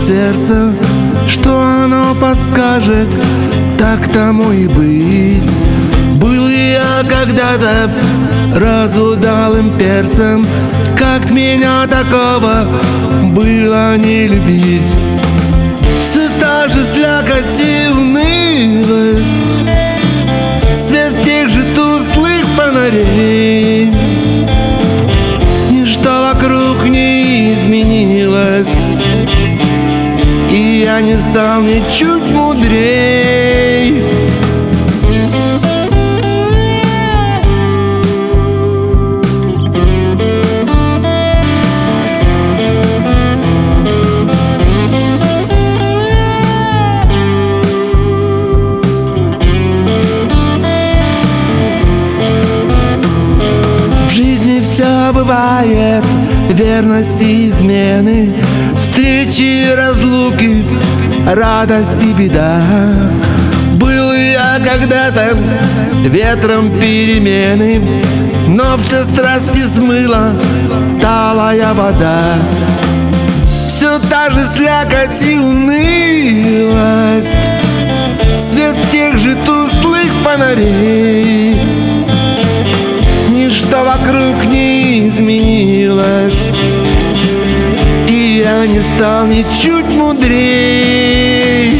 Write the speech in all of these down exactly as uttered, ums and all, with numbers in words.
сердце, что оно подскажет, так тому и быть. Был я когда-то разудалым перцем, как меня такого было не любить. Все та же слякоть и унылость, свет тех же тусклых фонарей. Ничто вокруг не изменилось, и я не стал ничуть мудрей. В жизни все бывает, верность и измены, встречи и разлуки, радость и беда. Был я когда-то ветром перемены, но все страсти смыла талая вода. Все та же слякоть и унылость, свет тех же тусклых фонарей. Ничто вокруг не изменилось, и я не стал ничуть мудрей.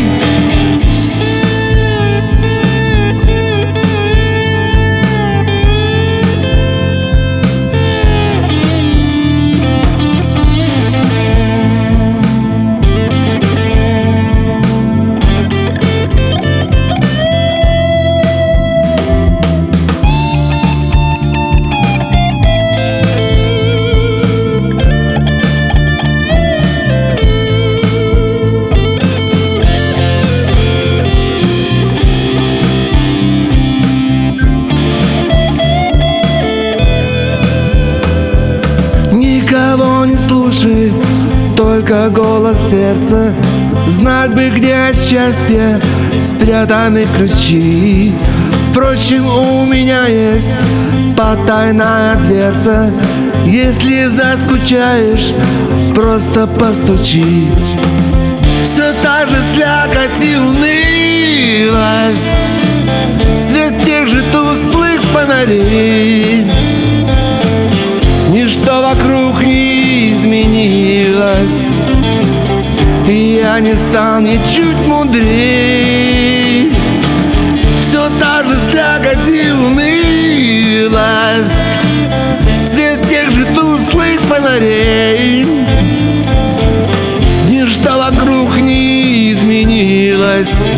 Никого не слушай, только голос сердца. Знать бы, где от счастья спрятаны ключи. Впрочем, у меня есть потайная дверца. Если заскучаешь, просто постучи. Все та же слякоть и унылость, свет тех же тусклых фонарей. Ничто вокруг не изменилось, и я не стал ничуть мудрей. Все та же слякоть и унылость, свет тех же тусклых фонарей. Ничто вокруг не изменилось,